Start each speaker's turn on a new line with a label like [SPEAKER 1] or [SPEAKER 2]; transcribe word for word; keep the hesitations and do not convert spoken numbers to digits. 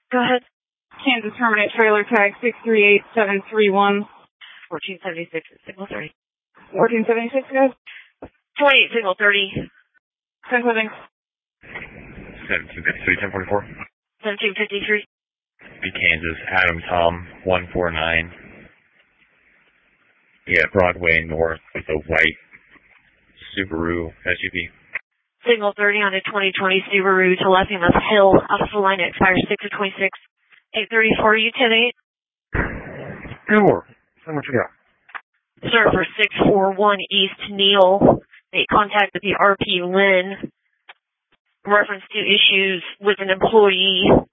[SPEAKER 1] Go ahead.
[SPEAKER 2] Kansas Permanent Trailer Tag six three eight seven three one.
[SPEAKER 1] fourteen seventy-six, signal thirty.
[SPEAKER 2] fourteen seventy-six, guys?
[SPEAKER 1] twenty-eight, signal thirty.
[SPEAKER 2] ten settings.
[SPEAKER 3] seventeen fifty-three, ten forty-four.
[SPEAKER 1] seventeen fifty-three.
[SPEAKER 3] B Kansas, Adam Tom, one four nine. Yeah, Broadway North with a white Subaru S U V.
[SPEAKER 1] Signal thirty on a twenty twenty Subaru to left Left Hill, Alpha line expires six of twenty-six. eight thirty-four, you ten eight?
[SPEAKER 3] Good work. How much you got?
[SPEAKER 1] Sir, for six four one East Neal, they contacted the R P Lynn reference to issues with an employee